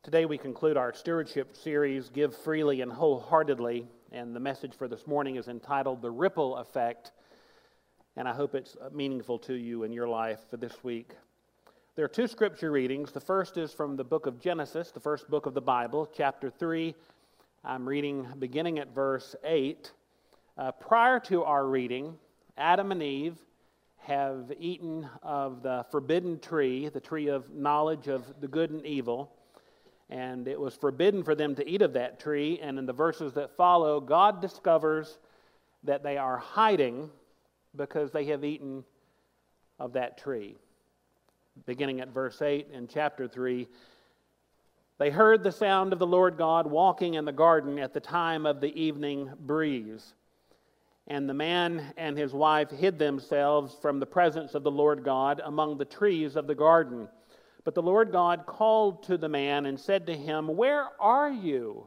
Today we conclude our stewardship series, Give Freely and Wholeheartedly, and the message for this morning is entitled The Ripple Effect, and I hope it's meaningful to you in your life for this week. There are two scripture readings. The first is from the book of Genesis, the first book of the Bible, chapter 3. I'm reading beginning at verse 8. Prior to our reading, Adam and Eve have eaten of the forbidden tree, the tree of knowledge of the good and evil. And it was forbidden for them to eat of that tree. And in the verses that follow, God discovers that they are hiding because they have eaten of that tree. Beginning at verse 8 in chapter 3, they heard the sound of the Lord God walking in the garden at the time of the evening breeze. And the man and his wife hid themselves from the presence of the Lord God among the trees of the garden. But the Lord God called to the man and said to him, "Where are you?"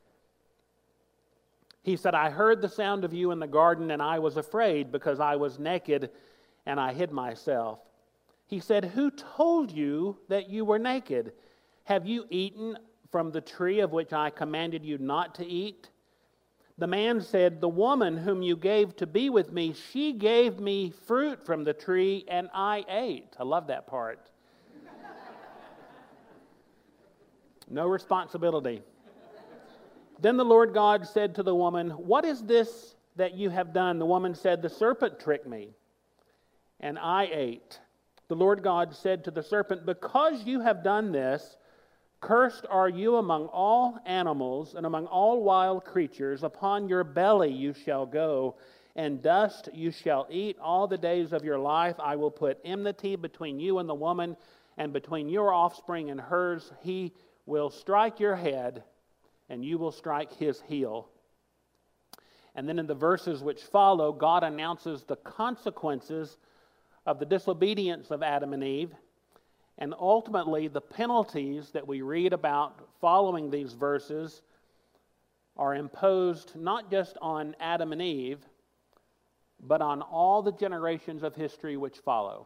He said, "I heard the sound of you in the garden, and I was afraid because I was naked, and I hid myself." He said, "Who told you that you were naked? Have you eaten from the tree of which I commanded you not to eat?" The man said, "The woman whom you gave to be with me, she gave me fruit from the tree, and I ate." I love that part. No responsibility. Then the Lord God said to the woman, "What is this that you have done?" The woman said, "The serpent tricked me, and I ate." The Lord God said to the serpent, "Because you have done this, cursed are you among all animals and among all wild creatures. Upon your belly you shall go, and dust you shall eat all the days of your life. I will put enmity between you and the woman, and between your offspring and hers. He will strike your head, and you will strike his heel." And then in the verses which follow, God announces the consequences of the disobedience of Adam and Eve, and ultimately the penalties that we read about following these verses are imposed not just on Adam and Eve, but on all the generations of history which follow.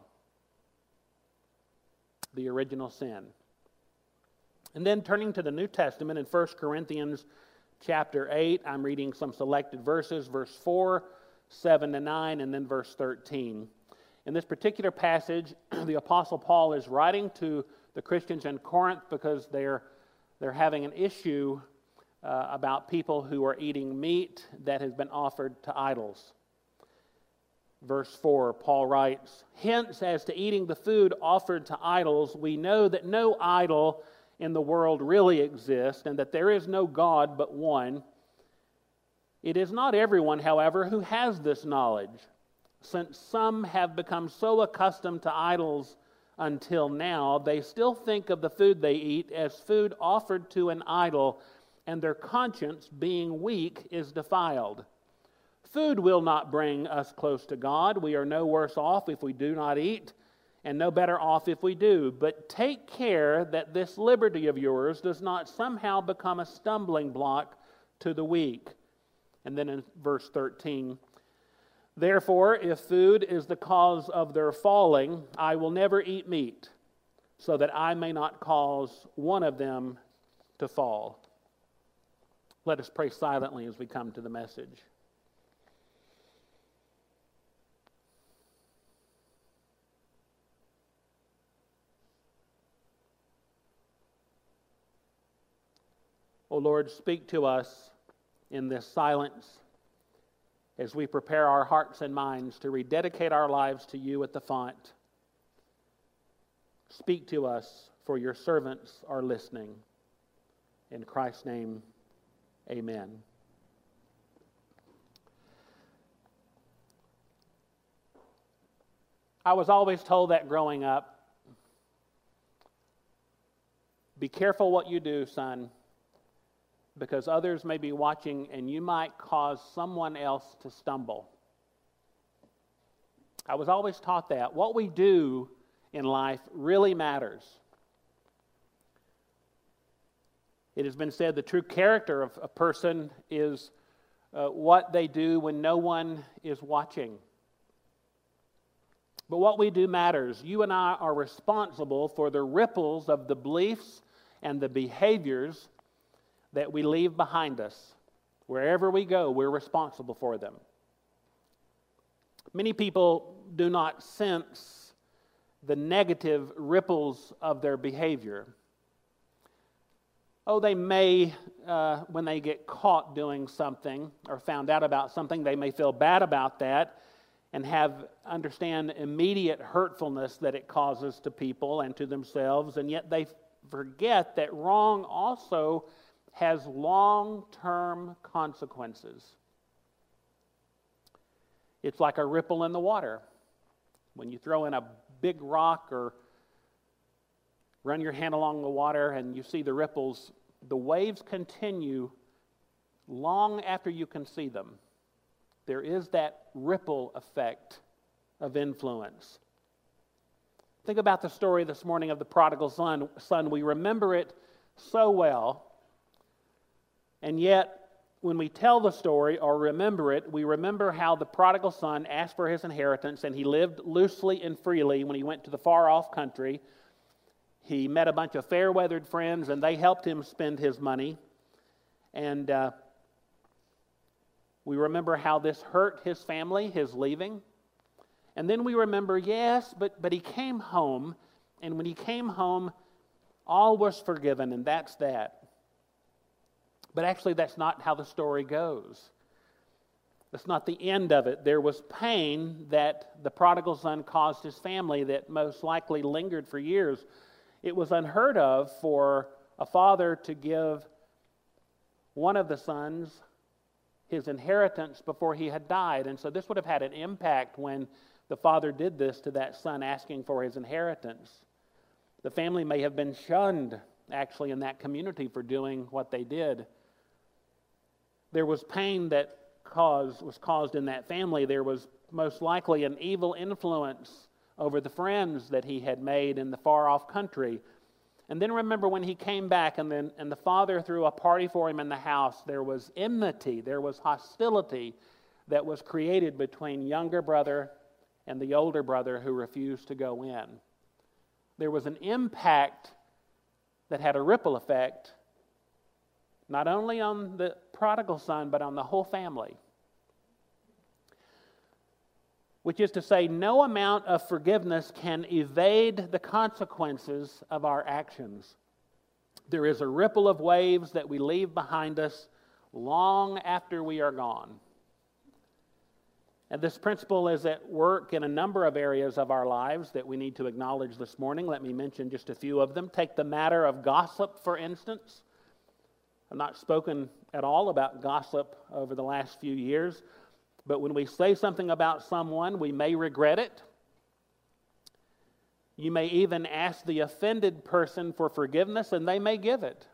The original sin. And then turning to the New Testament in 1 Corinthians chapter 8, I'm reading some selected verses, verse 4, 7 to 9, and then verse 13. In this particular passage, the Apostle Paul is writing to the Christians in Corinth because they're having an issue about people who are eating meat that has been offered to idols. Verse 4, Paul writes, "Hence, as to eating the food offered to idols, we know that no idol in the world really exists, and that there is no God but one. It is not everyone, however, who has this knowledge, since some have become so accustomed to idols until now, they still think of the food they eat as food offered to an idol, and their conscience, being weak, is defiled. Food will not bring us close to God. We are no worse off if we do not eat, and no better off if we do. But take care that this liberty of yours does not somehow become a stumbling block to the weak." And then in verse 13, "Therefore, if food is the cause of their falling, I will never eat meat, so that I may not cause one of them to fall." Let us pray silently as we come to the message. O Lord, speak to us in this silence as we prepare our hearts and minds to rededicate our lives to you at the font. Speak to us, for your servants are listening. In Christ's name, amen. I was always told that growing up, be careful what you do, son, because others may be watching and you might cause someone else to stumble. I was always taught that. What we do in life really matters. It has been said the true character of a person is what they do when no one is watching. But what we do matters. You and I are responsible for the ripples of the beliefs and the behaviors that we leave behind us. Wherever we go, we're responsible for them. Many people do not sense the negative ripples of their behavior. Oh, they may, when they get caught doing something or found out about something, they may feel bad about that and understand immediate hurtfulness that it causes to people and to themselves, and yet they forget that wrong also has long-term consequences. It's like a ripple in the water. When you throw in a big rock or run your hand along the water and you see the ripples, the waves continue long after you can see them. There is that ripple effect of influence. Think about the story this morning of the prodigal son. We remember it so well, and yet when we tell the story or remember it, we remember how the prodigal son asked for his inheritance, and he lived loosely and freely when he went to the far-off country. He met a bunch of fair-weathered friends, and they helped him spend his money. And we remember how this hurt his family, his leaving. And then we remember, yes, but he came home, and when he came home, all was forgiven, and that's that. But actually, that's not how the story goes. That's not the end of it. There was pain that the prodigal son caused his family that most likely lingered for years. It was unheard of for a father to give one of the sons his inheritance before he had died. And so this would have had an impact when the father did this to that son asking for his inheritance. The family may have been shunned, actually, in that community for doing what they did. There was pain that was caused in that family. There was most likely an evil influence over the friends that he had made in the far-off country. And then remember when he came back and the father threw a party for him in the house, there was enmity, there was hostility that was created between younger brother and the older brother who refused to go in. There was an impact that had a ripple effect, not only on the prodigal son, but on the whole family. Which is to say, no amount of forgiveness can evade the consequences of our actions. There is a ripple of waves that we leave behind us long after we are gone. And this principle is at work in a number of areas of our lives that we need to acknowledge this morning. Let me mention just a few of them. Take the matter of gossip, for instance. I've not spoken at all about gossip over the last few years, but when we say something about someone, we may regret it. You may even ask the offended person for forgiveness, and they may give it.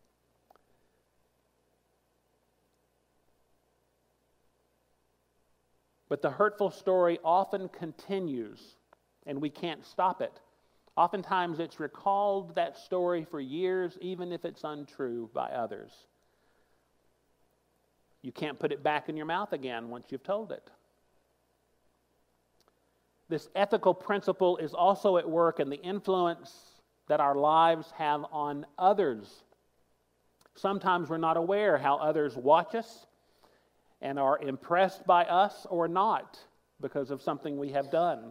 But the hurtful story often continues, and we can't stop it. Oftentimes it's recalled, that story, for years, even if it's untrue by others. You can't put it back in your mouth again once you've told it. This ethical principle is also at work in the influence that our lives have on others. Sometimes we're not aware how others watch us and are impressed by us or not because of something we have done.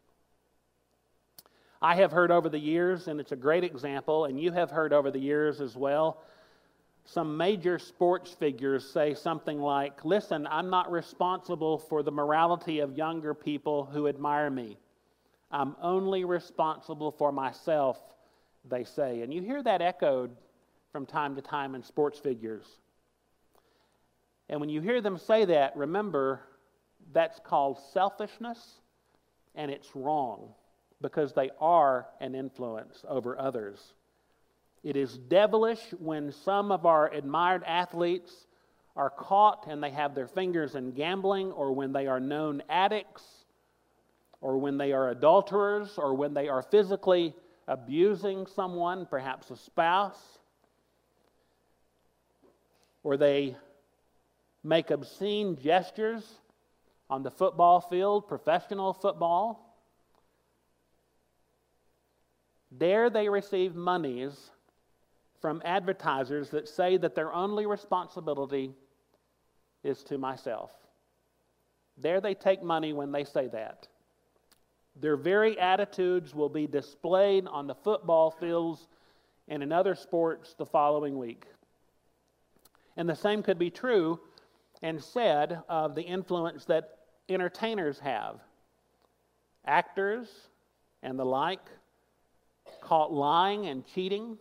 I have heard over the years, and it's a great example, and you have heard over the years as well, some major sports figures say something like, listen, I'm not responsible for the morality of younger people who admire me. I'm only responsible for myself, they say. And you hear that echoed from time to time in sports figures. And when you hear them say that, remember, that's called selfishness, and it's wrong because they are an influence over others. It is devilish when some of our admired athletes are caught and they have their fingers in gambling, or when they are known addicts, or when they are adulterers, or when they are physically abusing someone, perhaps a spouse, or they make obscene gestures on the football field, professional football. Dare they receive monies from advertisers that say that their only responsibility is to myself. There they take money when they say that. Their very attitudes will be displayed on the football fields and in other sports the following week. And the same could be true and said of the influence that entertainers have. Actors and the like caught lying and cheating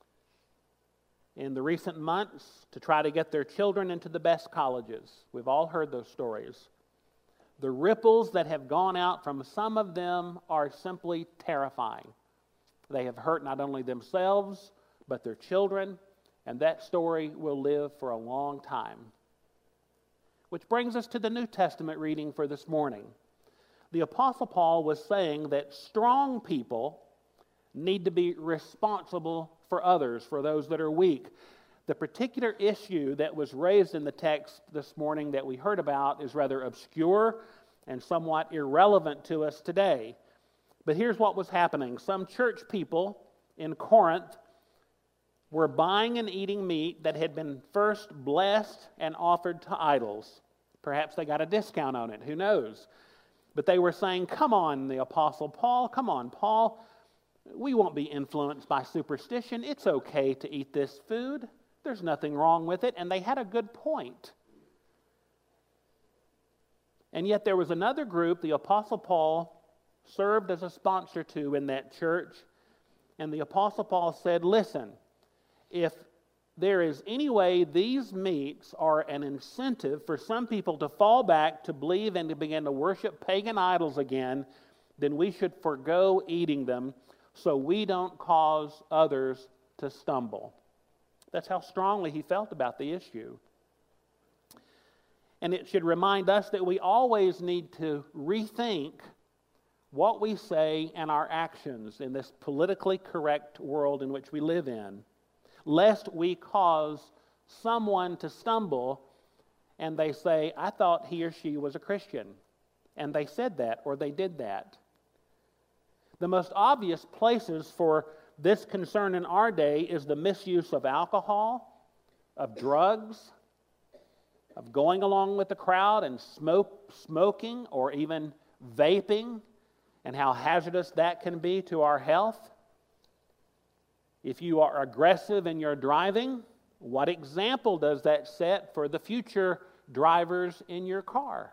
in the recent months to try to get their children into the best colleges. We've all heard those stories. The ripples that have gone out from some of them are simply terrifying. They have hurt not only themselves, but their children, and that story will live for a long time. Which brings us to the New Testament reading for this morning. The Apostle Paul was saying that strong people need to be responsible for others, for those that are weak. The particular issue that was raised in the text this morning that we heard about is rather obscure and somewhat irrelevant to us today. But here's what was happening. Some church people in Corinth were buying and eating meat that had been first blessed and offered to idols. Perhaps they got a discount on it, who knows? But they were saying, come on, the Apostle Paul, come on, Paul, we won't be influenced by superstition. It's okay to eat this food. There's nothing wrong with it. And they had a good point. And yet there was another group the Apostle Paul served as a sponsor to in that church. And the Apostle Paul said, listen, if there is any way these meats are an incentive for some people to fall back, to believe and to begin to worship pagan idols again, then we should forego eating them so we don't cause others to stumble. That's how strongly he felt about the issue. And it should remind us that we always need to rethink what we say and our actions in this politically correct world in which we live in, lest we cause someone to stumble and they say, I thought he or she was a Christian. And they said that or they did that. The most obvious places for this concern in our day is the misuse of alcohol, of drugs, of going along with the crowd and smoking or even vaping, and how hazardous that can be to our health. If you are aggressive in your driving, what example does that set for the future drivers in your car?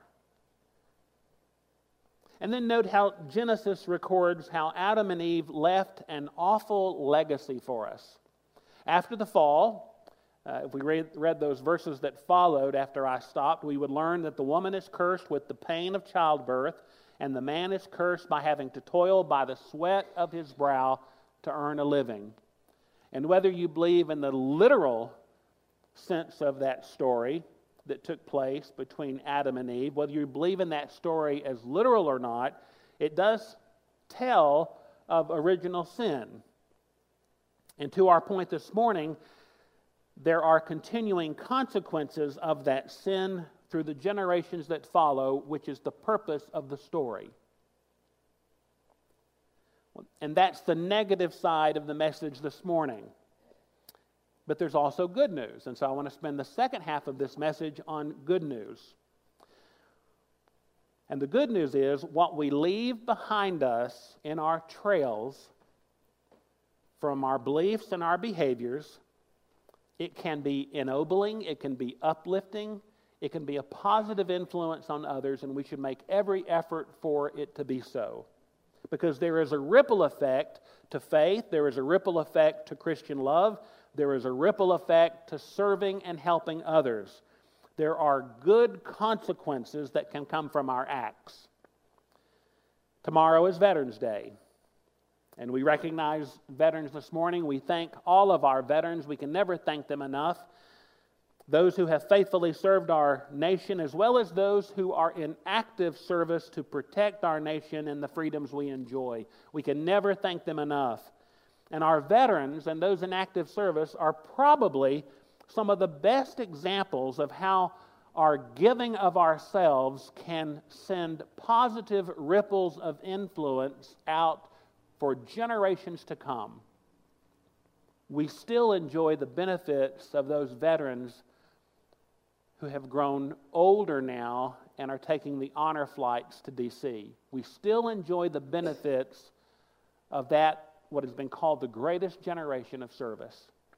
And then note how Genesis records how Adam and Eve left an awful legacy for us. After the fall, if we read those verses that followed after I stopped, we would learn that the woman is cursed with the pain of childbirth, and the man is cursed by having to toil by the sweat of his brow to earn a living. And whether you believe in the literal sense of that story that took place between Adam and Eve, whether you believe in that story as literal or not, it does tell of original sin. And to our point this morning, there are continuing consequences of that sin through the generations that follow, which is the purpose of the story. And that's the negative side of the message this morning. But there's also good news. And so I want to spend the second half of this message on good news. And the good news is what we leave behind us in our trails from our beliefs and our behaviors, it can be ennobling, it can be uplifting, it can be a positive influence on others, and we should make every effort for it to be so. Because there is a ripple effect to faith, there is a ripple effect to Christian love, there is a ripple effect to serving and helping others. There are good consequences that can come from our acts. Tomorrow is Veterans Day, and we recognize veterans this morning. We thank all of our veterans. We can never thank them enough. Those who have faithfully served our nation, as well as those who are in active service to protect our nation and the freedoms we enjoy. We can never thank them enough. And our veterans and those in active service are probably some of the best examples of how our giving of ourselves can send positive ripples of influence out for generations to come. we still enjoy the benefits of those veterans who have grown older now and are taking the honor flights to D.C. We still enjoy the benefits of that, what has been called the greatest generation of service.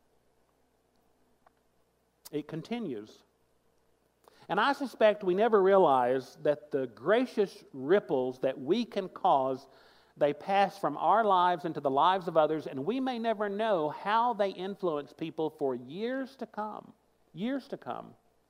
It continues. And I suspect we never realize that the gracious ripples that we can cause, they pass from our lives into the lives of others, and we may never know how they influence people for years to come. Years to come.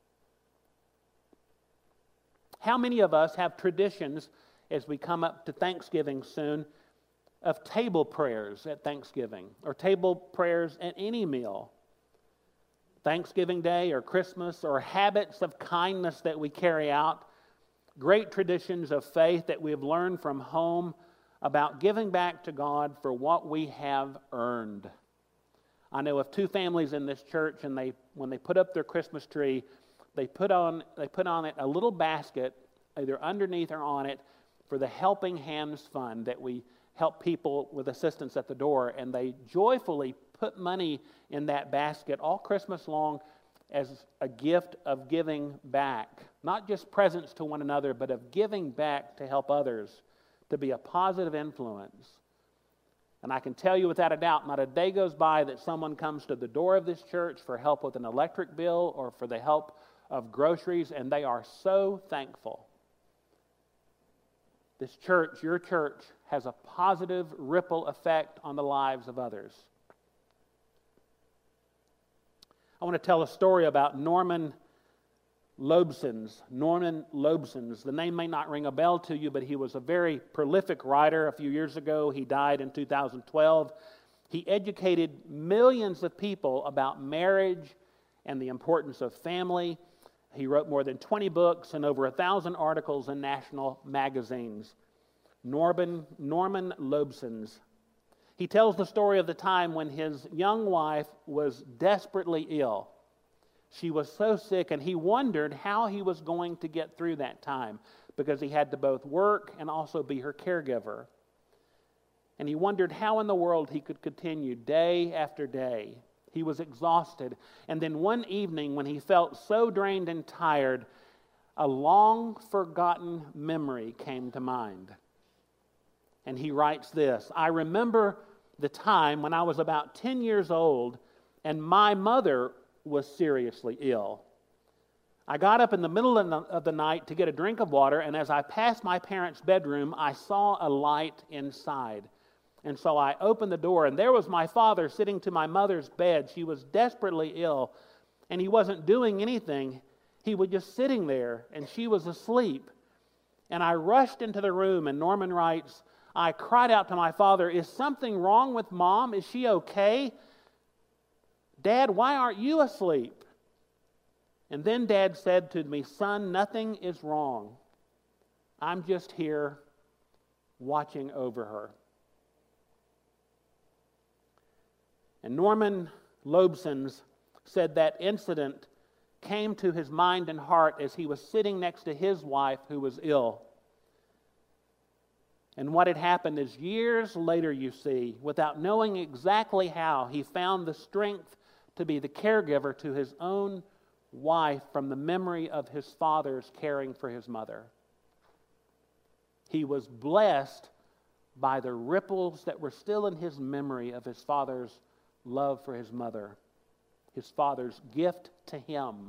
How many of us have traditions, as we come up to Thanksgiving soon, of table prayers at Thanksgiving, or table prayers at any meal? Thanksgiving Day or Christmas, or habits of kindness that we carry out, great traditions of faith that we have learned from home about giving back to God for what we have earned. I know of two families in this church, and when they put up their Christmas tree, they put on it a little basket, either underneath or on it, for the Helping Hands Fund, that we help people with assistance at the door, and they joyfully put money in that basket all Christmas long as a gift of giving back. Not just presents to one another, but of giving back to help others, to be a positive influence. And I can tell you without a doubt, not a day goes by that someone comes to the door of this church for help with an electric bill or for the help of groceries, and they are so thankful. This church, your church, has a positive ripple effect on the lives of others. I want to tell a story about Norman Lobsons. Norman Lobsons. The name may not ring a bell to you, but he was a very prolific writer. A few years ago, he died in 2012. He educated millions of people about marriage and the importance of family. He wrote more than 20 books and over 1,000 articles in national magazines. Norman Lobsons. He tells the story of the time when his young wife was desperately ill. She was so sick, and he wondered how he was going to get through that time, because he had to both work and also be her caregiver. And he wondered how in the world he could continue day after day. He was exhausted. And then one evening, when he felt so drained and tired, a long-forgotten memory came to mind. And he writes this: "I remember the time when I was about 10 years old and my mother was seriously ill. I got up in the middle of the night to get a drink of water, and as I passed my parents' bedroom, I saw a light inside. And so I opened the door, and there was my father sitting to my mother's bed. She was desperately ill, and he wasn't doing anything. He was just sitting there, and she was asleep. And I rushed into the room," and Norman writes, "I cried out to my father, 'Is something wrong with Mom? Is she okay? Dad, why aren't you asleep?' And then Dad said to me, 'Son, nothing is wrong. I'm just here watching over her.'" And Norman Lobsons said that incident came to his mind and heart as he was sitting next to his wife who was ill. And what had happened is, years later, you see, without knowing exactly how, he found the strength to be the caregiver to his own wife from the memory of his father's caring for his mother. He was blessed by the ripples that were still in his memory of his father's love for his mother, his father's gift to him.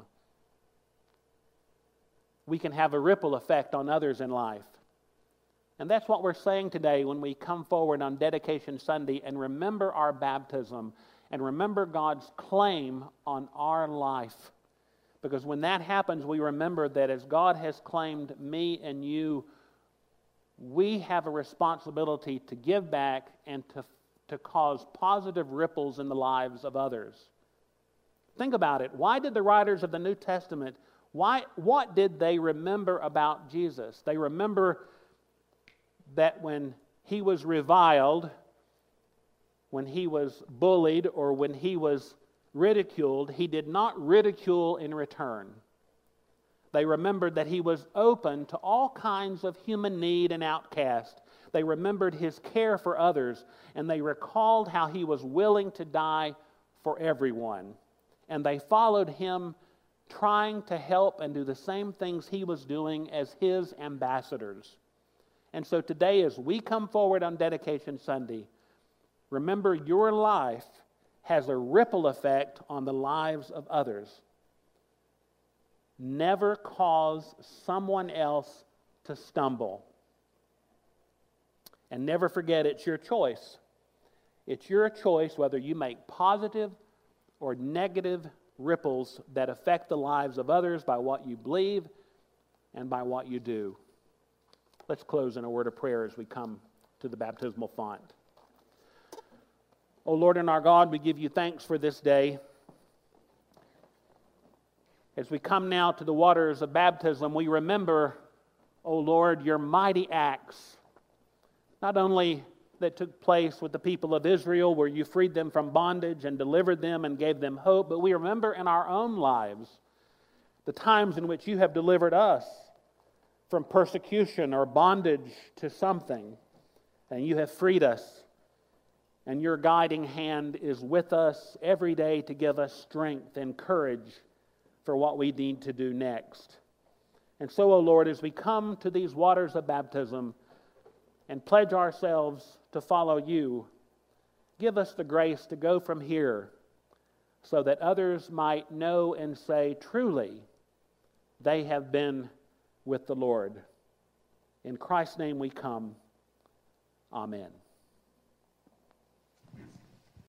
We can have a ripple effect on others in life. And that's what we're saying today when we come forward on Dedication Sunday and remember our baptism and remember God's claim on our life. Because when that happens, we remember that as God has claimed me and you, we have a responsibility to give back and to cause positive ripples in the lives of others. Think about it. Why did the writers of the New Testament, what did they remember about Jesus? They remember that when he was reviled, when he was bullied, or when he was ridiculed, he did not ridicule in return. They remembered that he was open to all kinds of human need and outcast. They remembered his care for others, and they recalled how he was willing to die for everyone. And they followed him, trying to help and do the same things he was doing as his ambassadors. And so today, as we come forward on Dedication Sunday, remember your life has a ripple effect on the lives of others. Never cause someone else to stumble. And never forget, it's your choice. It's your choice whether you make positive or negative ripples that affect the lives of others by what you believe and by what you do. Let's close in a word of prayer as we come to the baptismal font. O Lord and our God, we give you thanks for this day. As we come now to the waters of baptism, we remember, O Lord, your mighty acts, not only that took place with the people of Israel, where you freed them from bondage and delivered them and gave them hope, but we remember in our own lives the times in which you have delivered us from persecution or bondage to something, and you have freed us, and your guiding hand is with us every day to give us strength and courage for what we need to do next. And so, O Lord, as we come to these waters of baptism and pledge ourselves to follow you, give us the grace to go from here so that others might know and say, truly, they have been with the Lord. In Christ's name we come. Amen.